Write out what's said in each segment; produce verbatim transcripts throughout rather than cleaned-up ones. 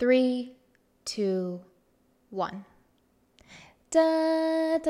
Three, two, one. I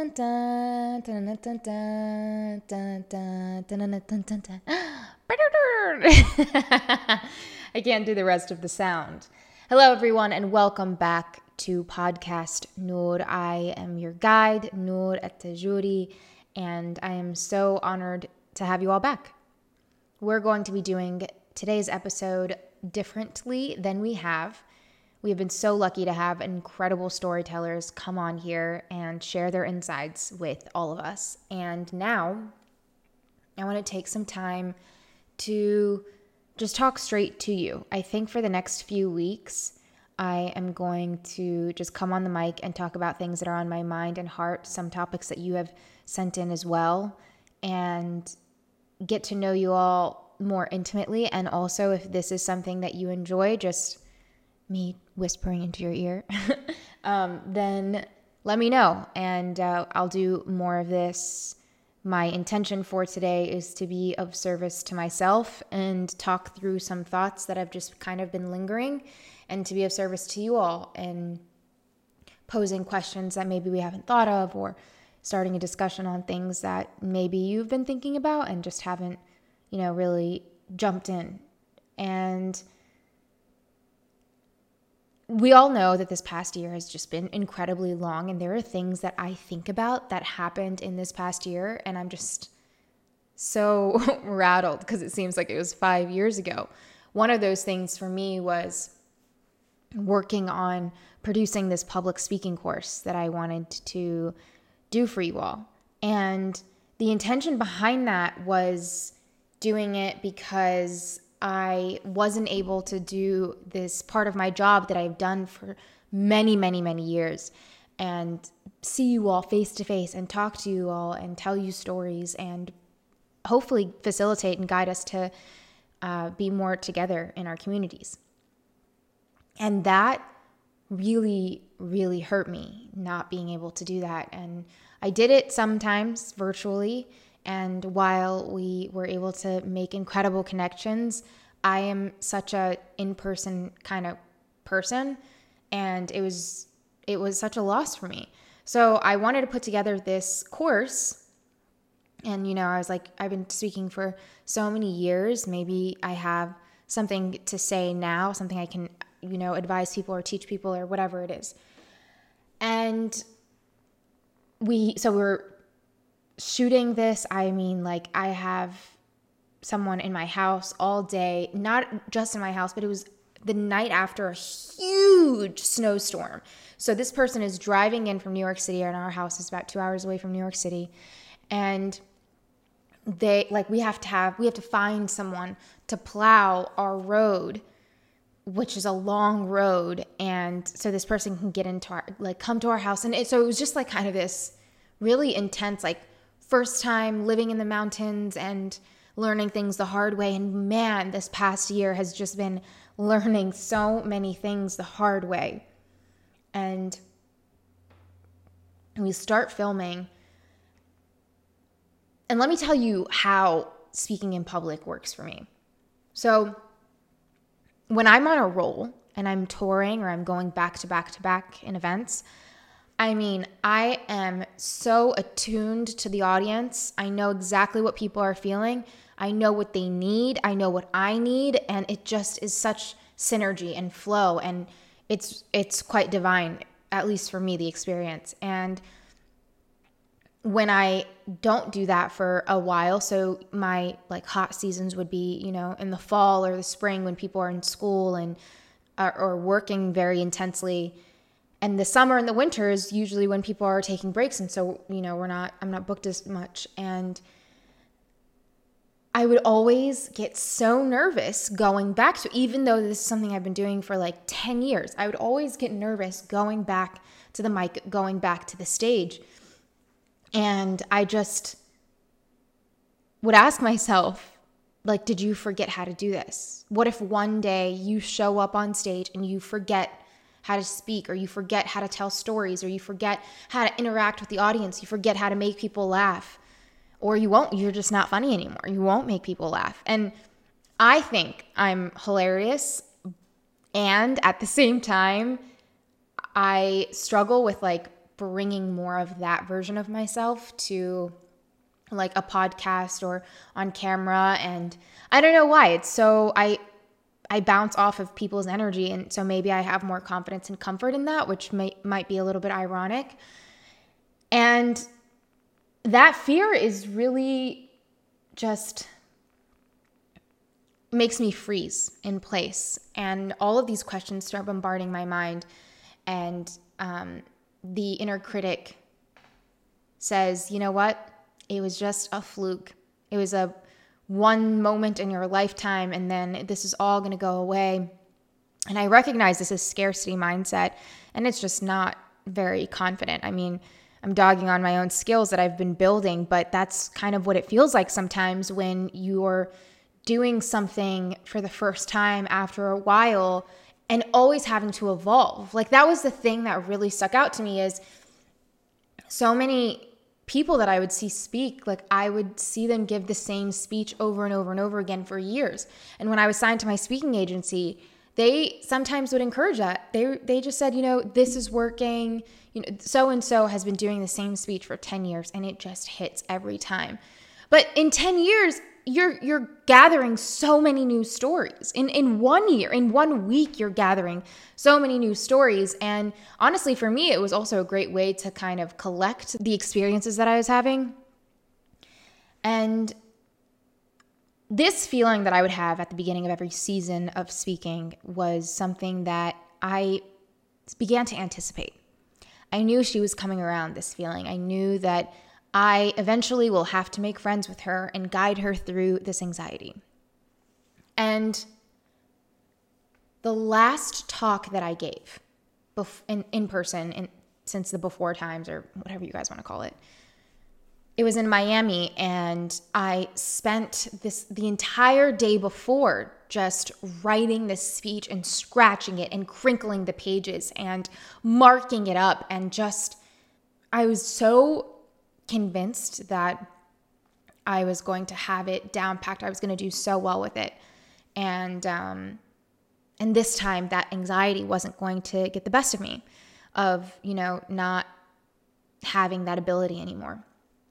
can't do the rest of the sound. Hello, everyone, and welcome back to Podcast Noor. I am your guide, Noor At-Tajuri, and I am so honored to have you all back. We're going to be doing today's episode differently than we have. We have been so lucky to have incredible storytellers come on here and share their insights with all of us. And now I want to take some time to just talk straight to you. I think for the next few weeks, I am going to just come on the mic and talk about things that are on my mind and heart, some topics that you have sent in as well, and get to know you all more intimately. And also, if this is something that you enjoy, just me whispering into your ear, um, then let me know, and uh, I'll do more of this. My intention for today is to be of service to myself and talk through some thoughts that have just kind of been lingering, and to be of service to you all and posing questions that maybe we haven't thought of, or starting a discussion on things that maybe you've been thinking about and just haven't, you know, really jumped in. And we all know that this past year has just been incredibly long, and there are things that I think about that happened in this past year, and I'm just so rattled because it seems like it was five years ago. One of those things for me was working on producing this public speaking course that I wanted to do for you all. And the intention behind that was doing it because I wasn't able to do this part of my job that I've done for many, many, many years, and see you all face to face and talk to you all and tell you stories and hopefully facilitate and guide us to uh, be more together in our communities. And that really, really hurt me, not being able to do that. And I did it sometimes virtually. And while we were able to make incredible connections, I am such a in-person kind of person, and it was it was such a loss for me. So I wanted to put together this course, and you know, I was like, I've been speaking for so many years. Maybe I have something to say now, something I can, you know, advise people or teach people or whatever it is. And we, so we're shooting this. I mean, like, I have someone in my house all day, not just in my house, but it was the night after a huge snowstorm. So this person is driving in from New York City, and our house is about two hours away from New York City. And they, like, we have to have, we have to find someone to plow our road, which is a long road. And so this person can get into our, like, come to our house. And it, so it was just like kind of this really intense, like, first time living in the mountains and learning things the hard way. And man, this past year has just been learning so many things the hard way. And we start filming. And let me tell you how speaking in public works for me. So when I'm on a roll and I'm touring or I'm going back to back to back in events, I mean, I am so attuned to the audience. I know exactly what people are feeling. I know what they need. I know what I need. And it just is such synergy and flow. And it's it's quite divine, at least for me, the experience. And when I don't do that for a while, so my like hot seasons would be, you know, in the fall or the spring when people are in school and are, or working very intensely. And the summer and the winter is usually when people are taking breaks. And so, you know, we're not, I'm not booked as much. And I would always get so nervous going back to, even though this is something I've been doing for like ten years, I would always get nervous going back to the mic, going back to the stage. And I just would ask myself, like, did you forget how to do this? What if one day you show up on stage and you forget how to speak, or you forget how to tell stories, or you forget how to interact with the audience, you forget how to make people laugh, or you won't, you're just not funny anymore. You won't make people laugh. And I think I'm hilarious And at the same time, I struggle with like bringing more of that version of myself to like a podcast or on camera. And I don't know why. It's so I I bounce off of people's energy, and so maybe I have more confidence and comfort in that, which may, might be a little bit ironic. And that fear is really just makes me freeze in place. And all of these questions start bombarding my mind. And um, the inner critic says, you know what? It was just a fluke. It was a one moment in your lifetime, and then this is all going to go away. And I recognize this is scarcity mindset, and it's just not very confident. I mean, I'm dogging on my own skills that I've been building, but that's kind of what it feels like sometimes when you're doing something for the first time after a while and always having to evolve. Like that was the thing that really stuck out to me is so many people that I would see speak, like I would see them give the same speech over and over and over again for years. And when I was signed to my speaking agency, they sometimes would encourage that. They they just said, you know, this is working. You know, so and so has been doing the same speech for ten years and it just hits every time. But in ten years, you're you're gathering so many new stories. In in one year, in one week, you're gathering so many new stories. And honestly, for me, it was also a great way to kind of collect the experiences that I was having. And this feeling that I would have at the beginning of every season of speaking was something that I began to anticipate. I knew she was coming around, this feeling. I knew that I eventually will have to make friends with her and guide her through this anxiety. And the last talk that I gave bef- in, in person in, since the before times, or whatever you guys want to call it, it was in Miami, and I spent this the entire day before just writing this speech and scratching it and crinkling the pages and marking it up. And just, I was so convinced that I was going to have it down packed. I was going to do so well with it. And, um, and this time that anxiety wasn't going to get the best of me, of, you know, not having that ability anymore.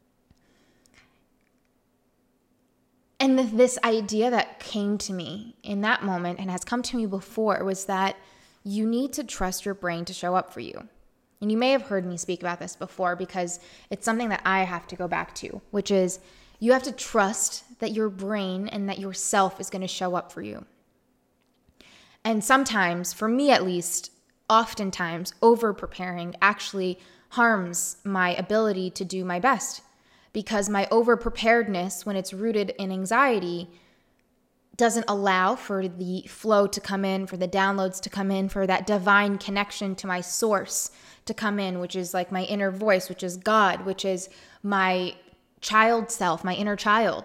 And this idea that came to me in that moment and has come to me before was that you need to trust your brain to show up for you. And you may have heard me speak about this before because it's something that I have to go back to, which is you have to trust that your brain and that yourself is going to show up for you. And sometimes, for me at least, oftentimes over-preparing actually harms my ability to do my best. Because my over-preparedness, when it's rooted in anxiety, doesn't allow for the flow to come in, for the downloads to come in, for that divine connection to my source to come in, which is like my inner voice, which is God, which is my child self, my inner child.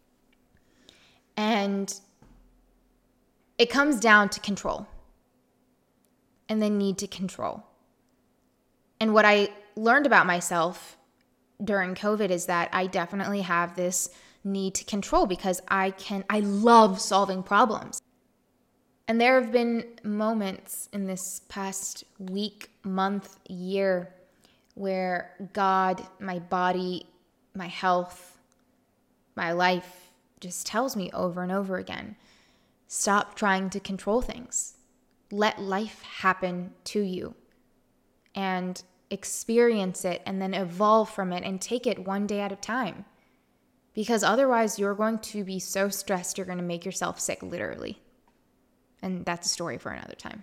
And it comes down to control and the need to control. And what I learned about myself during COVID is that I definitely have this need to control because I can, I love solving problems. And there have been moments in this past week, month, year where God, my body, my health, my life just tells me over and over again, stop trying to control things. Let life happen to you. And experience it and then evolve from it and take it one day at a time. Because otherwise you're going to be so stressed you're going to make yourself sick, literally. And that's a story for another time.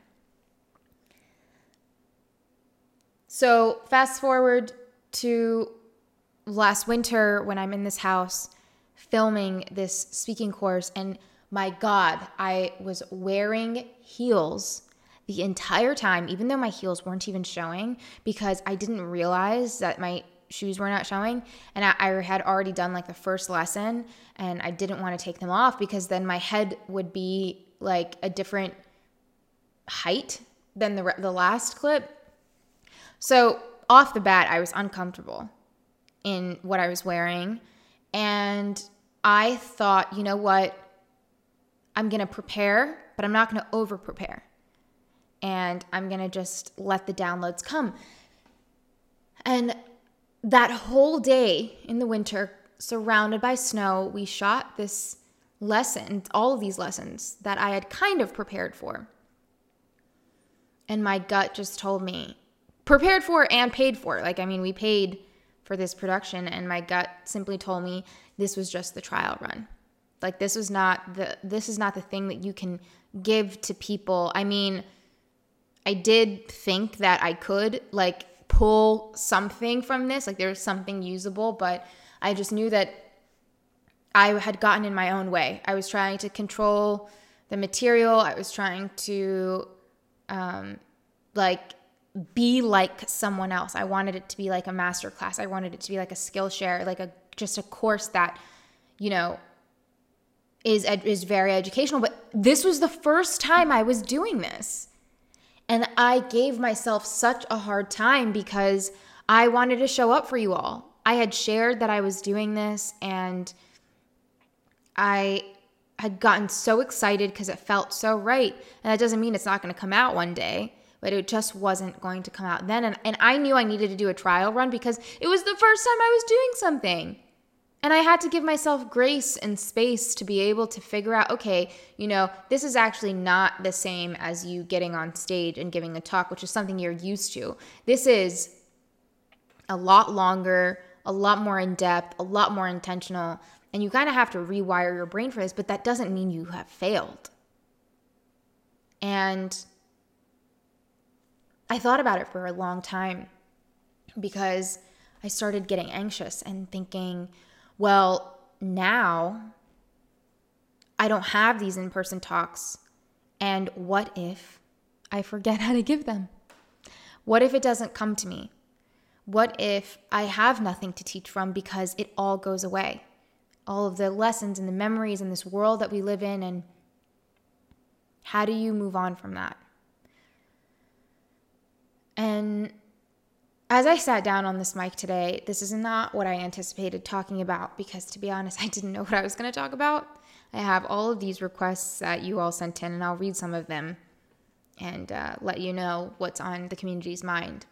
So fast forward to last winter when I'm in this house filming this speaking course, and my God, I was wearing heels the entire time, even though my heels weren't even showing, because I didn't realize that my shoes were not showing. And I, I had already done like the first lesson, and I didn't want to take them off because then my head would be like a different height than the the last clip. So off the bat, I was uncomfortable in what I was wearing. And I thought, you know what? I'm going to prepare, but I'm not going to over prepare. and I'm going to just let the downloads come. And that whole day in the winter, surrounded by snow, we shot this lesson, all of these lessons that I had kind of prepared for. And my gut just told me, prepared for and paid for. Like, I mean, we paid for this production, and my gut simply told me this was just the trial run. Like, this was not the, this is not the thing that you can give to people. I mean, I did think that I could, like, pull something from this, like there was something usable, but I just knew that I had gotten in my own way. I was trying to control the material. I was trying to, um, like, be like someone else. I wanted it to be like a master class. I wanted it to be like a Skillshare, like a just a course that, you know, is is very educational. But this was the first time I was doing this. And I gave myself such a hard time because I wanted to show up for you all. I had shared that I was doing this, and I had gotten so excited because it felt so right. And that doesn't mean it's not going to come out one day, but it just wasn't going to come out then. And, and I knew I needed to do a trial run because it was the first time I was doing something. And I had to give myself grace and space to be able to figure out, okay, you know, this is actually not the same as you getting on stage and giving a talk, which is something you're used to. This is a lot longer, a lot more in depth, a lot more intentional. And you kind of have to rewire your brain for this, but that doesn't mean you have failed. And I thought about it for a long time because I started getting anxious and thinking, well, now I don't have these in-person talks. And what if I forget how to give them? What if it doesn't come to me? What if I have nothing to teach from because it all goes away? All of the lessons and the memories in this world that we live in, and how do you move on from that? And as I sat down on this mic today, this is not what I anticipated talking about because, to be honest, I didn't know what I was going to talk about. I have all of these requests that you all sent in, and I'll read some of them and uh, let you know what's on the community's mind.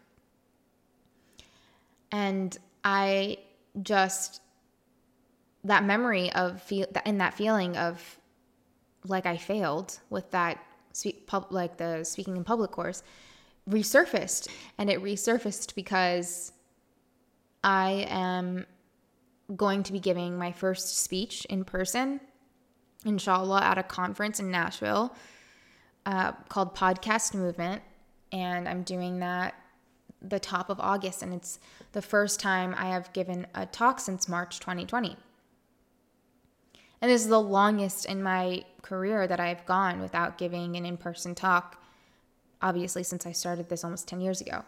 And I just, that memory of, feel, and that feeling of like I failed with that, speak, pub, like the speaking in public course, resurfaced. And it resurfaced because I am going to be giving my first speech in person, inshallah, at a conference in Nashville uh, called Podcast Movement. And I'm doing that the top of August. And it's the first time I have given a talk since March twenty twenty. And this is the longest in my career that I've gone without giving an in-person talk, obviously, since I started this almost ten years ago.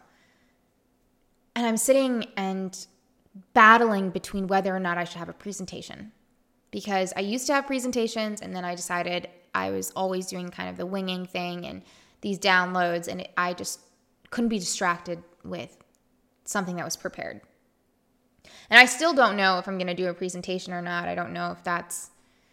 And I'm sitting and battling between whether or not I should have a presentation, because I used to have presentations, and then I decided I was always doing kind of the winging thing and these downloads, and it, I just couldn't be distracted with something that was prepared. And I still don't know if I'm going to do a presentation or not. I don't know if that's,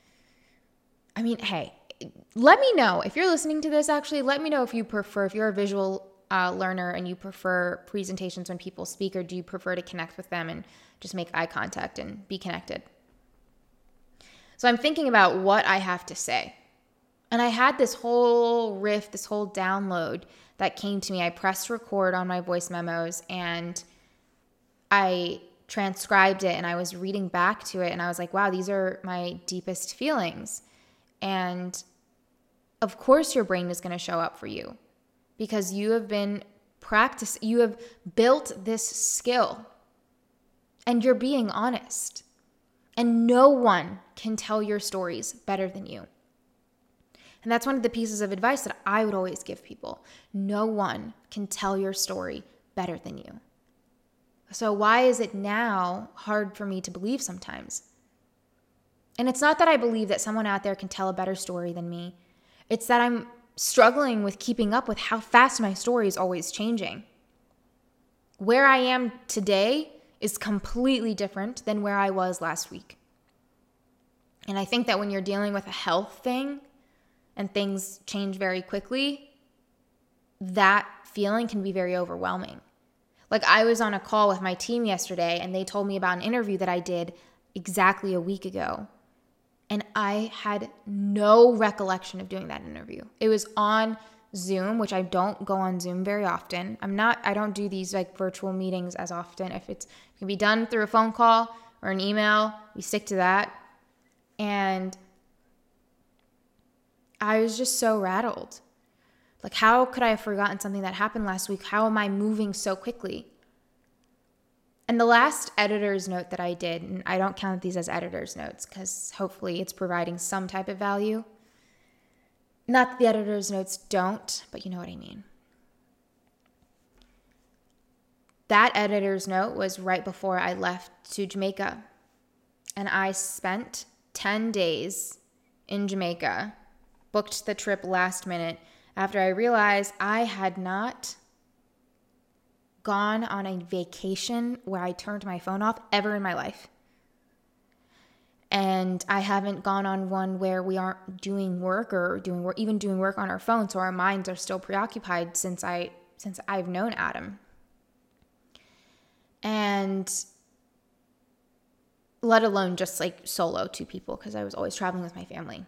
I mean, hey, let me know if you're listening to this. Actually, let me know if you prefer, if you're a visual uh, learner and you prefer presentations when people speak, or do you prefer to connect with them and just make eye contact and be connected? So I'm thinking about what I have to say. And I had this whole riff, this whole download that came to me. I pressed record on my voice memos and I transcribed it, and I was reading back to it, and I was like, wow, these are my deepest feelings. And of course your brain is going to show up for you because you have been practice, you have built this skill, and you're being honest. And no one can tell your stories better than you. And that's one of the pieces of advice that I would always give people. No one can tell your story better than you. So why is it now hard for me to believe sometimes? And it's not that I believe that someone out there can tell a better story than me. It's that I'm struggling with keeping up with how fast my story is always changing. Where I am today is completely different than where I was last week. And I think that when you're dealing with a health thing and things change very quickly, that feeling can be very overwhelming. Like I was on a call with my team yesterday and they told me about an interview that I did exactly a week ago. And I had no recollection of doing that interview. It was on Zoom, which I don't go on Zoom very often. I'm not, I don't do these like virtual meetings as often. If it's, it can be done through a phone call or an email, we stick to that. And I was just so rattled. Like, how could I have forgotten something that happened last week? How am I moving so quickly? And the last editor's note that I did, and I don't count these as editor's notes because hopefully it's providing some type of value. Not that the editor's notes don't, but you know what I mean. That editor's note was right before I left to Jamaica. And I spent ten days in Jamaica, booked the trip last minute after I realized I had not gone on a vacation where I turned my phone off ever in my life. And I haven't gone on one where we aren't doing work or doing work, even doing work on our phone, so our minds are still preoccupied since I since I've known Adam. And let alone just like solo two people, because I was always traveling with my family.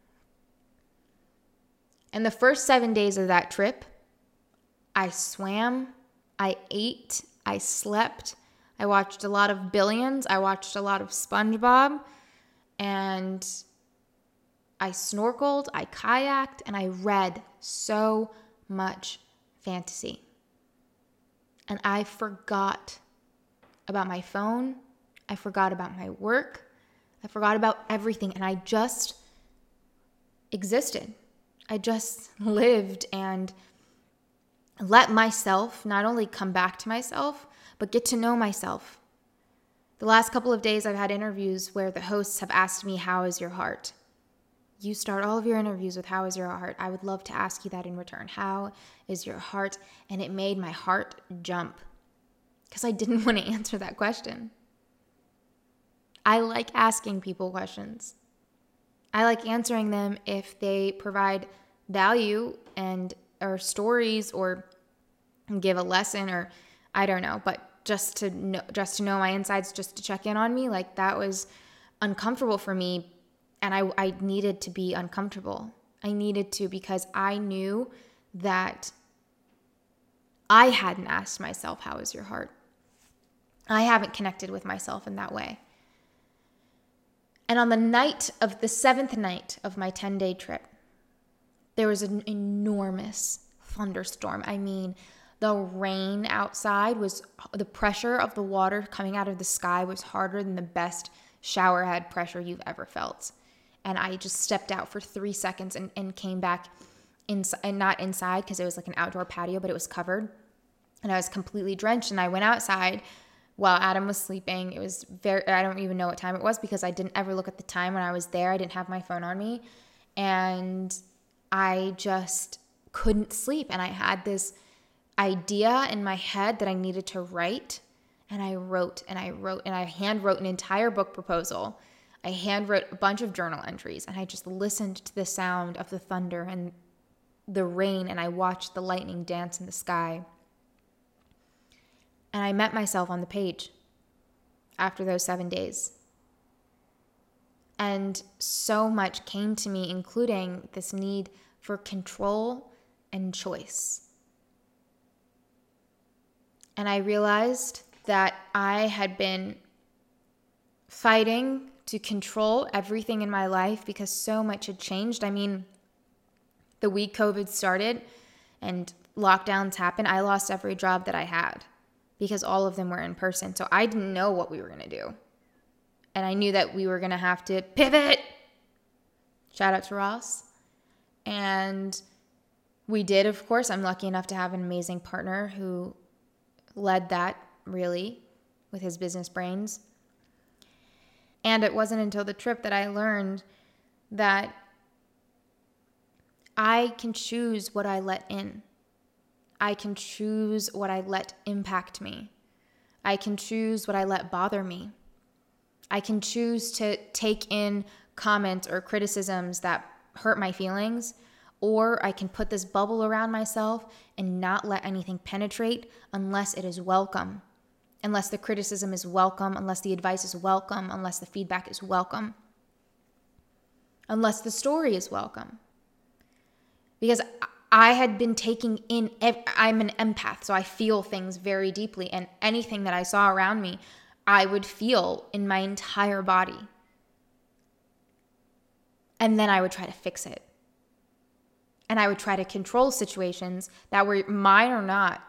And the first seven days of that trip, I swam, I ate, I slept, I watched a lot of Billions, I watched a lot of SpongeBob, and I snorkeled, I kayaked, and I read so much fantasy. And I forgot about my phone, I forgot about my work, I forgot about everything, and I just existed. I just lived and let myself not only come back to myself, but get to know myself. The last couple of days I've had interviews where the hosts have asked me, how is your heart? You start all of your interviews with, how is your heart? I would love to ask you that in return. How is your heart? And it made my heart jump because I didn't want to answer that question. I like asking people questions. I like answering them if they provide value and or stories or give a lesson or I don't know, but just to know, just to know my insides, just to check in on me, like that was uncomfortable for me. And I, I needed to be uncomfortable. I needed to because I knew that I hadn't asked myself, how is your heart? I haven't connected with myself in that way. And on the night of the seventh night of my ten-day trip, there was an enormous thunderstorm. I mean, the rain outside was, the pressure of the water coming out of the sky was harder than the best shower head pressure you've ever felt. And I just stepped out for three seconds and, and came back inside, and not inside because it was like an outdoor patio, but it was covered. And I was completely drenched. And I went outside while Adam was sleeping. It was very, I don't even know what time it was because I didn't ever look at the time when I was there. I didn't have my phone on me. And I just couldn't sleep. And I had this idea in my head that I needed to write. And I wrote and I wrote and I hand wrote an entire book proposal. I hand wrote a bunch of journal entries and I just listened to the sound of the thunder and the rain and I watched the lightning dance in the sky. And I met myself on the page after those seven days. And so much came to me, including this need for control and choice. And I realized that I had been fighting to control everything in my life because so much had changed. I mean, the week COVID started and lockdowns happened, I lost every job that I had because all of them were in person. So I didn't know what we were going to do. And I knew that we were going to have to pivot. Shout out to Ross. And we did, of course. I'm lucky enough to have an amazing partner who led that really with his business brains. And it wasn't until the trip that I learned that I can choose what I let in. I can choose what I let impact me. I can choose what I let bother me. I can choose to take in comments or criticisms that hurt my feelings, or I can put this bubble around myself and not let anything penetrate unless it is welcome, unless the criticism is welcome, unless the advice is welcome, unless the feedback is welcome, unless the story is welcome. Because I had been taking in, I'm an empath, so I feel things very deeply, and anything that I saw around me, I would feel in my entire body. And then I would try to fix it. And I would try to control situations that were mine or not.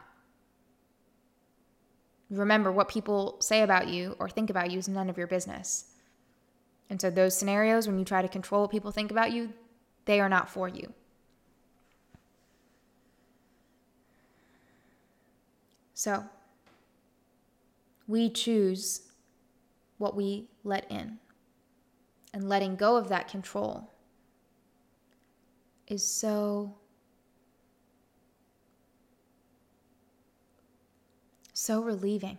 Remember, what people say about you or think about you is none of your business. And so those scenarios, when you try to control what people think about you, they are not for you. So, we choose what we let in. And letting go of that control is so, so relieving.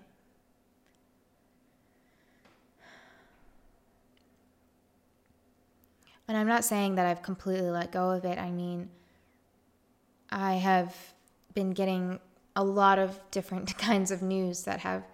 And I'm not saying that I've completely let go of it. I mean, I have been getting a lot of different kinds of news that have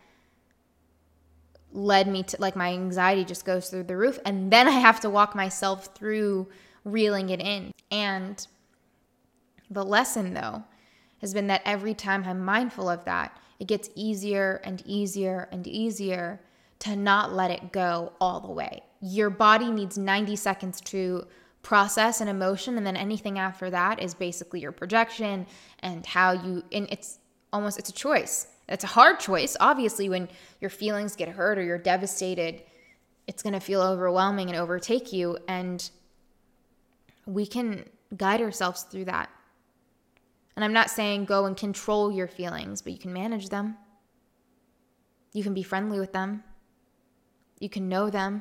led me to, like, my anxiety just goes through the roof, and then I have to walk myself through reeling it in. And the lesson, though, has been that every time I'm mindful of that, it gets easier and easier and easier to not let it go all the way. Your body needs ninety seconds to process an emotion, and then anything after that is basically your projection and how you, and it's almost, it's a choice. It's a hard choice. Obviously, when your feelings get hurt or you're devastated, it's going to feel overwhelming and overtake you. And we can guide ourselves through that. And I'm not saying go and control your feelings, but you can manage them. You can be friendly with them. You can know them.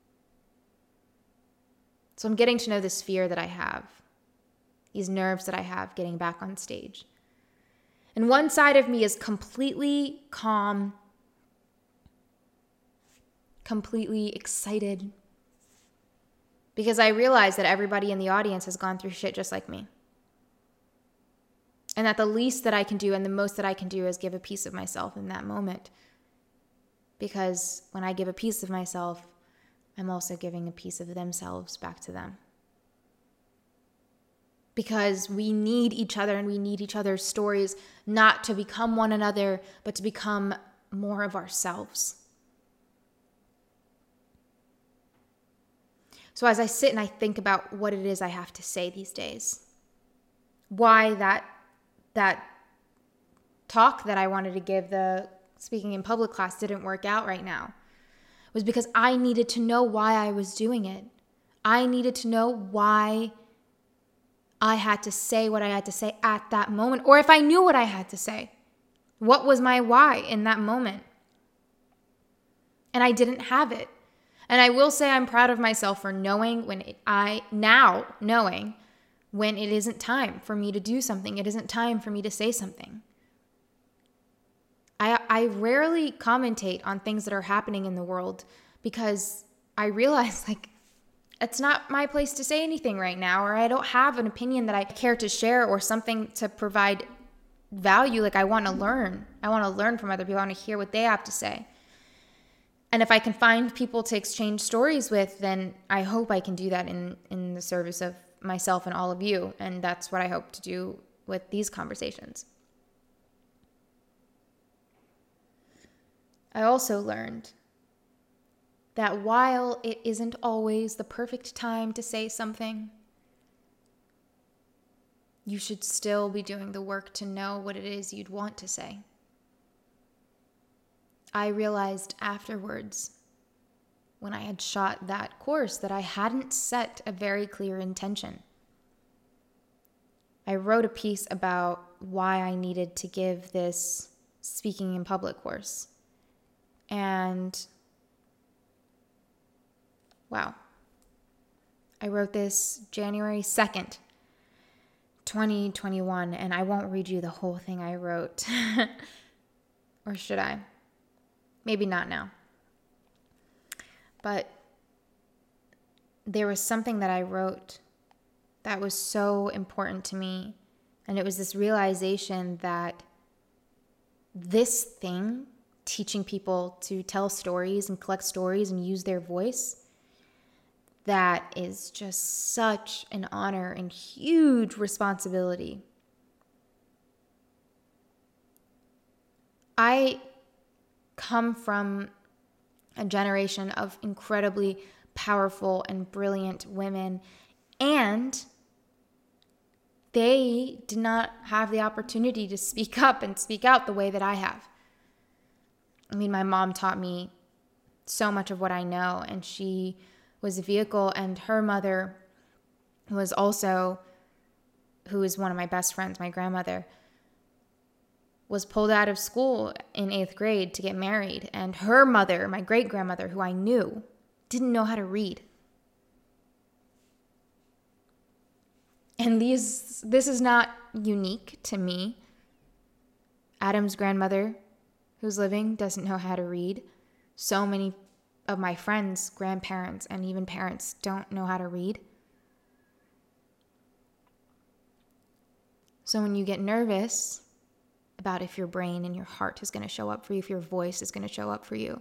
So I'm getting to know this fear that I have, these nerves that I have getting back on stage. And one side of me is completely calm, completely excited, because I realize that everybody in the audience has gone through shit just like me. And that the least that I can do and the most that I can do is give a piece of myself in that moment. Because when I give a piece of myself, I'm also giving a piece of themselves back to them. Because we need each other and we need each other's stories, not to become one another, but to become more of ourselves. So as I sit and I think about what it is I have to say these days, why that that talk that I wanted to give, the speaking in public class, didn't work out right now, was because I needed to know why I was doing it. I needed to know why I had to say what I had to say at that moment, or if I knew what I had to say. What was my why in that moment? And I didn't have it. And I will say I'm proud of myself for knowing when it, I, now knowing when it isn't time for me to do something. It isn't time for me to say something. I, I rarely commentate on things that are happening in the world because I realize, like, it's not my place to say anything right now, or I don't have an opinion that I care to share or something to provide value. Like, I want to learn. I want to learn from other people. I want to hear what they have to say. And if I can find people to exchange stories with, then I hope I can do that in, in the service of myself and all of you. And that's what I hope to do with these conversations. I also learned that while it isn't always the perfect time to say something, you should still be doing the work to know what it is you'd want to say. I realized afterwards, when I had shot that course, that I hadn't set a very clear intention. I wrote a piece about why I needed to give this speaking in public course. And wow. I wrote this January second, twenty twenty-one, and I won't read you the whole thing I wrote. Or should I? Maybe not now. But there was something that I wrote that was so important to me. And it was this realization that this thing, teaching people to tell stories and collect stories and use their voice, that is just such an honor and huge responsibility. I come from a generation of incredibly powerful and brilliant women, and they did not have the opportunity to speak up and speak out the way that I have. I mean, my mom taught me so much of what I know, and she was a vehicle, and her mother was also, who is one of my best friends, my grandmother, was pulled out of school in eighth grade to get married. And her mother, my great-grandmother, who I knew, didn't know how to read. And these, this is not unique to me. Adam's grandmother, who's living, doesn't know how to read. So many of my friends' grandparents and even parents don't know how to read. So when you get nervous about if your brain and your heart is going to show up for you, if your voice is going to show up for you,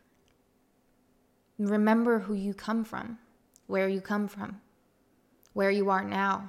remember who you come from, where you come from, where you are now.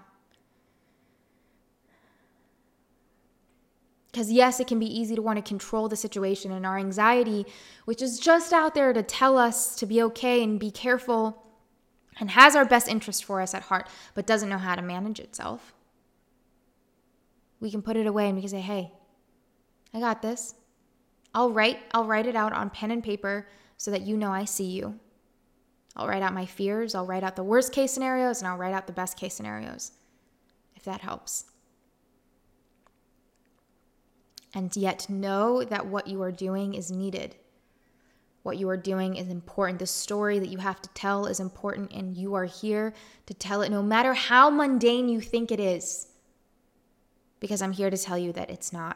Because yes, it can be easy to want to control the situation, and our anxiety, which is just out there to tell us to be okay and be careful and has our best interest for us at heart, but doesn't know how to manage itself. We can put it away and we can say, hey, I got this. I'll write, I'll write it out on pen and paper so that you know I see you. I'll write out my fears, I'll write out the worst case scenarios, and I'll write out the best case scenarios, if that helps. And yet know that what you are doing is needed. What you are doing is important. The story that you have to tell is important, and you are here to tell it no matter how mundane you think it is. Because I'm here to tell you that it's not.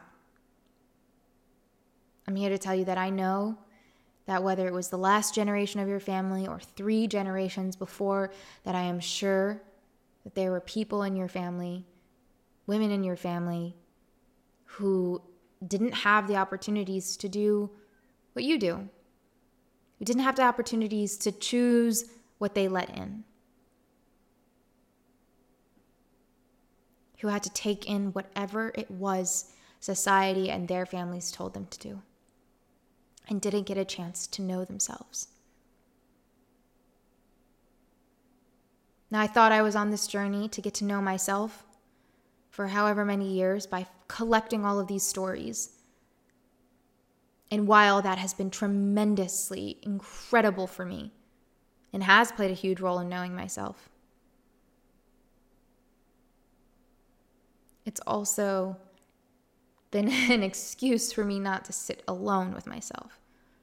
I'm here to tell you that I know that whether it was the last generation of your family or three generations before, that I am sure that there were people in your family, women in your family, who didn't have the opportunities to do what you do. Who didn't have the opportunities to choose what they let in. Who had to take in whatever it was society and their families told them to do, and didn't get a chance to know themselves. Now, I thought I was on this journey to get to know myself for however many years by collecting all of these stories. And while that has been tremendously incredible for me and has played a huge role in knowing myself, it's also been an excuse for me not to sit alone with myself.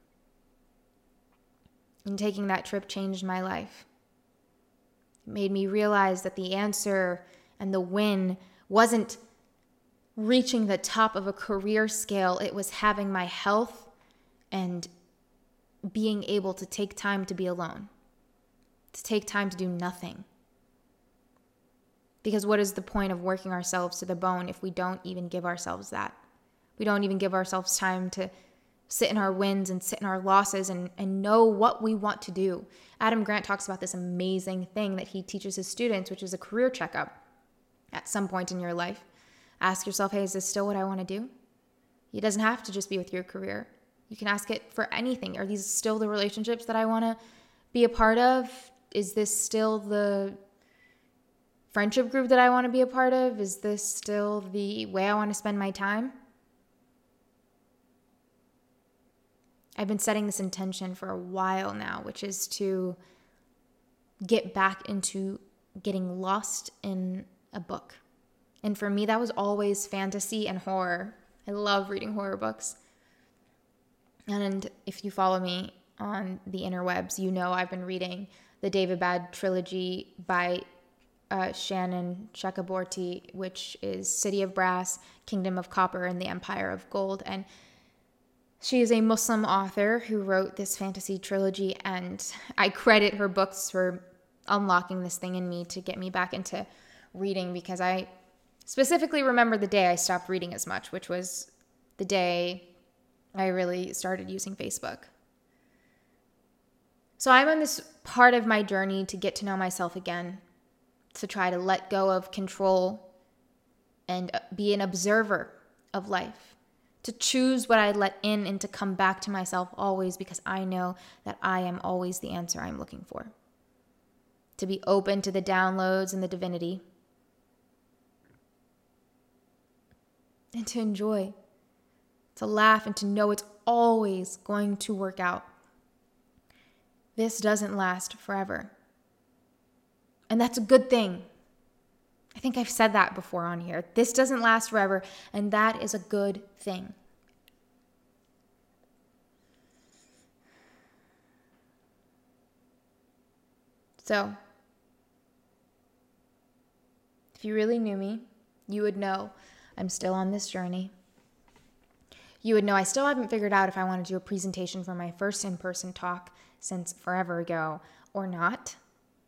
And taking that trip changed my life. It made me realize that the answer and the win wasn't reaching the top of a career scale. It was having my health and being able to take time to be alone, to take time to do nothing. Because what is the point of working ourselves to the bone if we don't even give ourselves that? We don't even give ourselves time to sit in our wins and sit in our losses and, and know what we want to do. Adam Grant talks about this amazing thing that he teaches his students, which is a career checkup. At some point in your life, ask yourself, hey, is this still what I want to do? It doesn't have to just be with your career. You can ask it for anything. Are these still the relationships that I want to be a part of? Is this still the friendship group that I want to be a part of? Is this still the way I want to spend my time? I've been setting this intention for a while now, which is to get back into getting lost in a book. And for me, that was always fantasy and horror. I love reading horror books. And if you follow me on the interwebs, you know I've been reading the David Bad trilogy by uh, Shannon Chakraborty, which is City of Brass, Kingdom of Copper, and the Empire of Gold. And she is a Muslim author who wrote this fantasy trilogy, and I credit her books for unlocking this thing in me to get me back into reading because I specifically remember the day I stopped reading as much, which was the day I really started using Facebook. So I'm on this part of my journey to get to know myself again, to try to let go of control and be an observer of life, to choose what I let in and to come back to myself always because I know that I am always the answer I'm looking for. To be open to the downloads and the divinity. And to enjoy, to laugh and to know it's always going to work out. This doesn't last forever. And that's a good thing. I think I've said that before on here. This doesn't last forever, and that is a good thing. So, if you really knew me, you would know I'm still on this journey. You would know I still haven't figured out if I want to do a presentation for my first in-person talk since forever ago or not.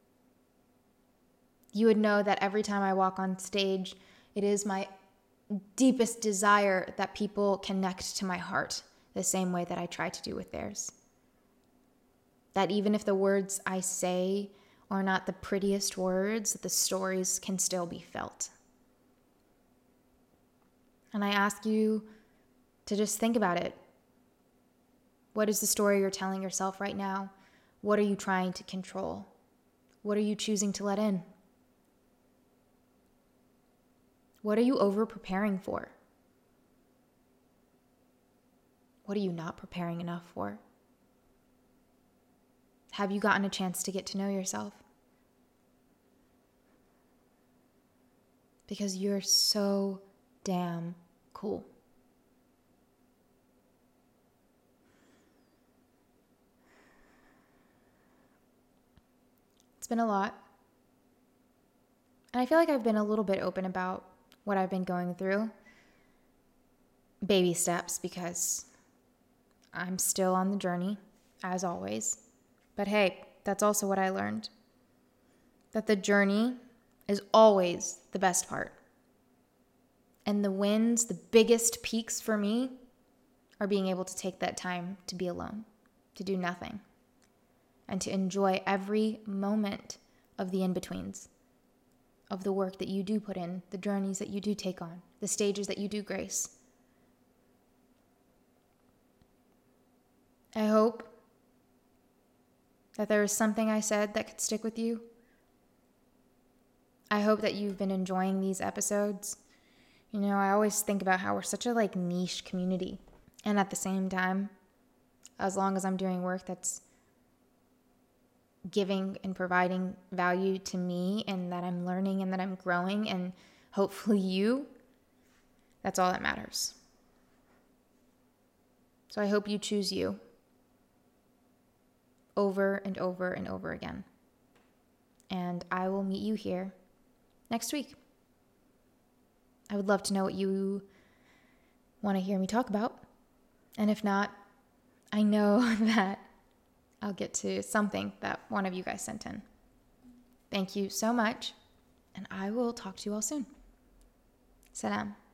You would know that every time I walk on stage, it is my deepest desire that people connect to my heart the same way that I try to do with theirs. That even if the words I say are not the prettiest words, the stories can still be felt. And I ask you to just think about it. What is the story you're telling yourself right now? What are you trying to control? What are you choosing to let in? What are you over preparing for? What are you not preparing enough for? Have you gotten a chance to get to know yourself? Because you're so damn cool. It's been a lot. And I feel like I've been a little bit open about what I've been going through. Baby steps, because I'm still on the journey, as always. But hey, that's also what I learned. That the journey is always the best part. And the wins, the biggest peaks for me, are being able to take that time to be alone, to do nothing, and to enjoy every moment of the in-betweens, of the work that you do put in, the journeys that you do take on, the stages that you do grace. I hope that there is something I said that could stick with you. I hope that you've been enjoying these episodes. You know, I always think about how we're such a like niche community. And at the same time, as long as I'm doing work that's giving and providing value to me and that I'm learning and that I'm growing and hopefully you, that's all that matters. So I hope you choose you over and over and over again. And I will meet you here next week. I would love to know what you want to hear me talk about. And if not, I know that I'll get to something that one of you guys sent in. Thank you so much, and I will talk to you all soon. Salam.